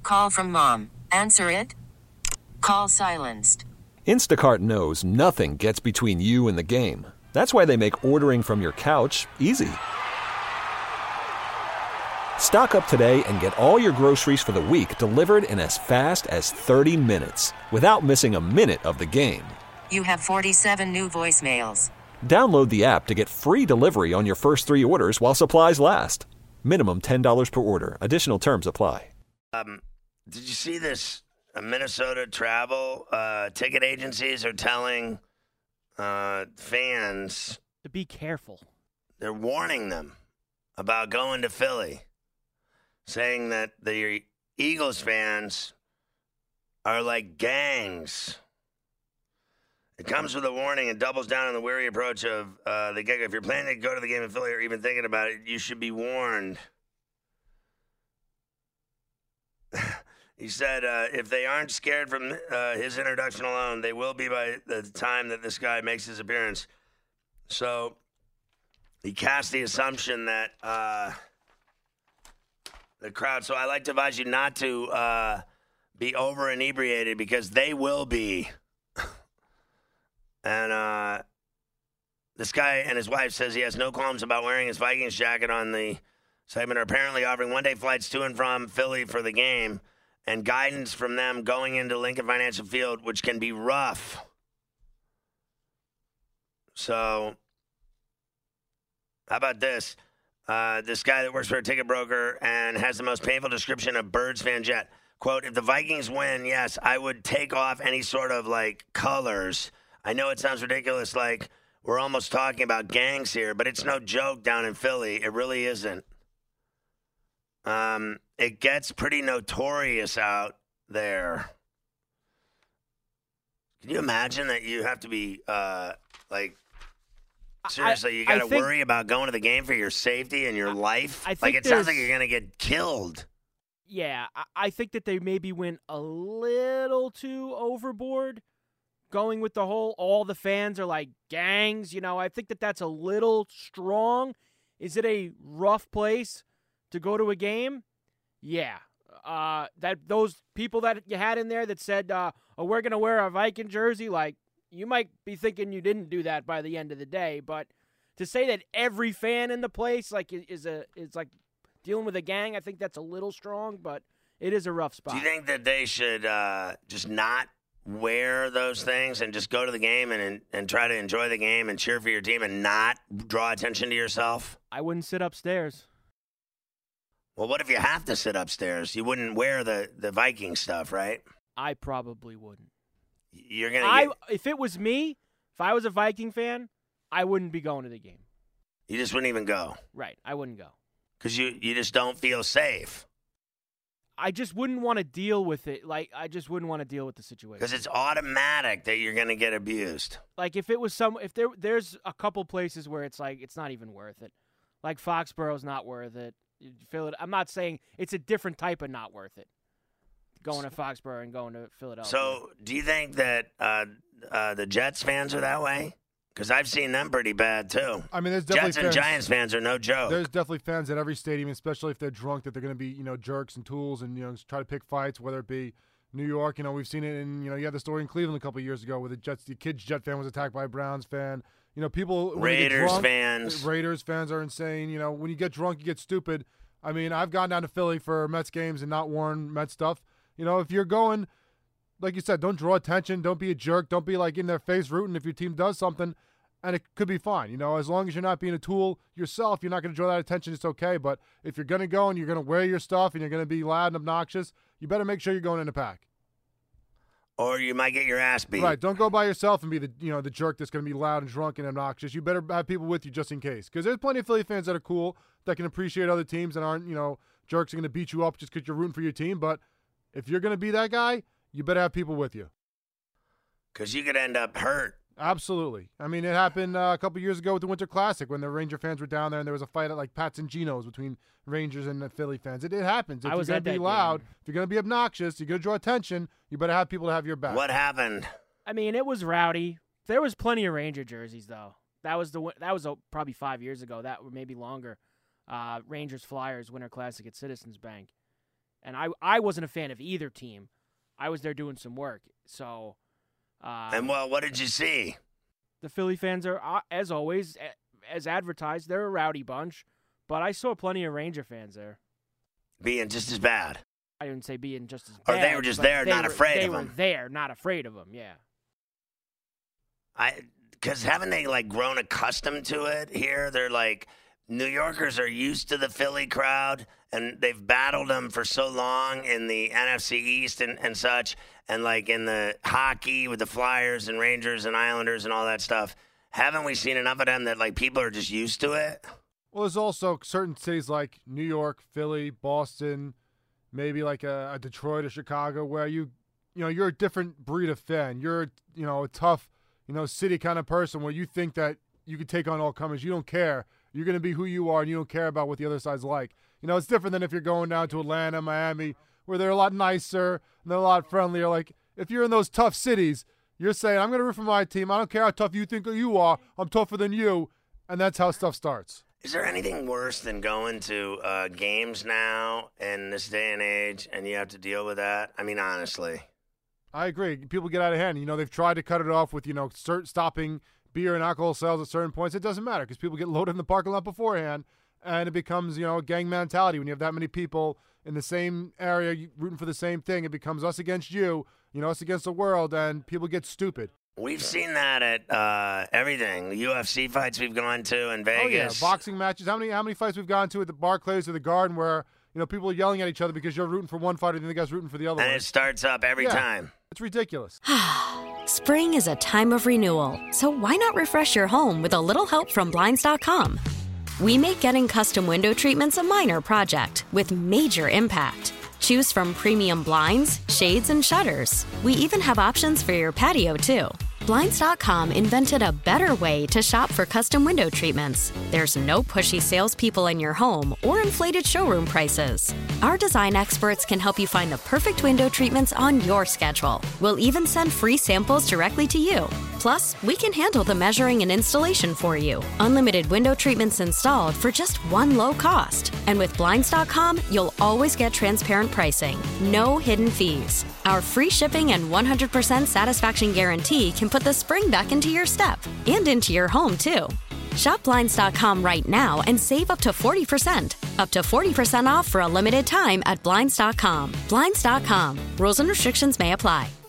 Call from mom. Answer it. Call silenced. Instacart knows nothing gets between you and the game. That's why they make ordering from your couch easy. Stock up today and get all your groceries for the week delivered in as fast as 30 minutes without missing a minute of the game. You have 47 new voicemails. Download the app to get free delivery on your first 3 orders while supplies last. Minimum $10 per order. Additional terms apply. Did you see this? Minnesota travel ticket agencies are telling fans to be careful. They're warning them about going to Philly, saying that the Eagles fans are like gangs. It comes with a warning and doubles down on the wary approach of the get-go. If you're planning to go to the game in Philly or even thinking about it, you should be warned. He said if they aren't scared from his introduction alone, they will be by the time that this guy makes his appearance. So he cast the assumption that the crowd. So I like to advise you not to be over inebriated because they will be. And this guy and his wife says he has no qualms about wearing his Vikings jacket on the segment. Are apparently offering one-day flights to and from Philly for the game and guidance from them going into Lincoln Financial Field, which can be rough. So how about this? This guy that works for a ticket broker and has the most painful description of Birds fan jet. Quote, if the Vikings win, yes, I would take off any sort of, like, colors. I know it sounds ridiculous, like we're almost talking about gangs here, but it's no joke down in Philly. It really isn't. It gets pretty notorious out there. Can you imagine that you have to be, seriously, you got to worry about going to the game for your safety and your life? Like, it sounds like you're going to get killed. Yeah, I think that they maybe went a little too overboard going with the whole all the fans are like gangs. You know, I think that that's a little strong. Is it a rough place to go to a game? Yeah. That those people that you had in there that said, oh, we're going to wear a Viking jersey, like, you might be thinking you didn't do that by the end of the day, but to say that every fan in the place like is like dealing with a gang, I think that's a little strong, but it is a rough spot. Do you think that they should just not wear those things and just go to the game and try to enjoy the game and cheer for your team and not draw attention to yourself? I wouldn't sit upstairs. Well, what if you have to sit upstairs? You wouldn't wear the Viking stuff, right? I probably wouldn't. You're gonna. If it was me, if I was a Viking fan, I wouldn't be going to the game. You just wouldn't even go. Right, I wouldn't go. Because you just don't feel safe. I just wouldn't want to deal with it. Like, I just wouldn't want to deal with the situation. Because it's automatic that you're going to get abused. Like, if there's a couple places where it's like, it's not even worth it. Like, Foxborough's not worth it. I'm not saying it's a different type of not worth it. Going to Foxborough and going to Philadelphia. So, do you think that the Jets fans are that way? Because I've seen them pretty bad, too. I mean, there's definitely Jets and Giants fans are no joke. There's definitely fans at every stadium, especially if they're drunk, that they're going to be, jerks and tools and, try to pick fights, whether it be New York. We've seen it in, you had the story in Cleveland a couple of years ago where the kid's Jet fan was attacked by a Browns fan. People. Raiders fans. Raiders fans are insane. When you get drunk, you get stupid. I mean, I've gone down to Philly for Mets games and not worn Mets stuff. If you're going, like you said, don't draw attention. Don't be a jerk. Don't be like in their face rooting if your team does something. And it could be fine. As long as you're not being a tool yourself, you're not going to draw that attention. It's okay. But if you're going to go and you're going to wear your stuff and you're going to be loud and obnoxious, you better make sure you're going in a pack. Or you might get your ass beat. Right. Don't go by yourself and be the jerk that's going to be loud and drunk and obnoxious. You better have people with you just in case. Because there's plenty of Philly fans that are cool, that can appreciate other teams and aren't, jerks are going to beat you up just because you're rooting for your team. But if you're going to be that guy, you better have people with you. Because you could end up hurt. Absolutely. I mean, it happened a couple years ago with the Winter Classic when the Ranger fans were down there and there was a fight at like Pat's and Geno's between Rangers and the Philly fans. It happens. If you're going to be loud, if you're going to be obnoxious, you're going to draw attention, you better have people to have your back. What happened? I mean, it was rowdy. There was plenty of Ranger jerseys, though. That was probably 5 years ago. That or maybe longer. Rangers Flyers Winter Classic at Citizens Bank. And I wasn't a fan of either team. I was there doing some work. So. And what did you see? The Philly fans are, as always, as advertised, they're a rowdy bunch. But I saw plenty of Ranger fans there. Being just as bad. I didn't say being just as bad. Or they were just there, not afraid of them. They were there, not afraid of them, yeah. Because haven't they, like, grown accustomed to it here? They're like, New Yorkers are used to the Philly crowd, and they've battled them for so long in the NFC East and such, and, like, in the hockey with the Flyers and Rangers and Islanders and all that stuff. Haven't we seen enough of them that, like, people are just used to it? Well, there's also certain cities like New York, Philly, Boston, maybe like a Detroit or Chicago, where you're a different breed of fan. You're a tough, city kind of person where you think that you can take on all comers. You don't care. You're going to be who you are, and you don't care about what the other side's like. It's different than if you're going down to Atlanta, Miami, where they're a lot nicer and they're a lot friendlier. Like, if you're in those tough cities, you're saying, I'm going to root for my team. I don't care how tough you think you are. I'm tougher than you. And that's how stuff starts. Is there anything worse than going to games now in this day and age, and you have to deal with that? I mean, honestly. I agree. People get out of hand. They've tried to cut it off with, stopping beer and alcohol sales at certain points. It doesn't matter because people get loaded in the parking lot beforehand, and it becomes, a gang mentality. When you have that many people in the same area rooting for the same thing, it becomes us against you, us against the world, and people get stupid. We've seen that at everything. The UFC fights we've gone to in Vegas. Oh, yeah. Boxing matches. How many fights we've gone to at the Barclays or the Garden where, people are yelling at each other because you're rooting for one fighter and the guy's rooting for the other one. And it starts up every time. It's ridiculous. Spring is a time of renewal, so why not refresh your home with a little help from Blinds.com? We make getting custom window treatments a minor project with major impact. Choose from premium blinds, shades, and shutters. We even have options for your patio, too. Blinds.com invented a better way to shop for custom window treatments. There's no pushy salespeople in your home or inflated showroom prices. Our design experts can help you find the perfect window treatments on your schedule. We'll even send free samples directly to you. Plus, we can handle the measuring and installation for you. Unlimited window treatments installed for just one low cost. And with Blinds.com, you'll always get transparent pricing. No hidden fees. Our free shipping and 100% satisfaction guarantee can put the spring back into your step and into your home, too. Shop Blinds.com right now and save up to 40%. Up to 40% off for a limited time at Blinds.com. Blinds.com. Rules and restrictions may apply.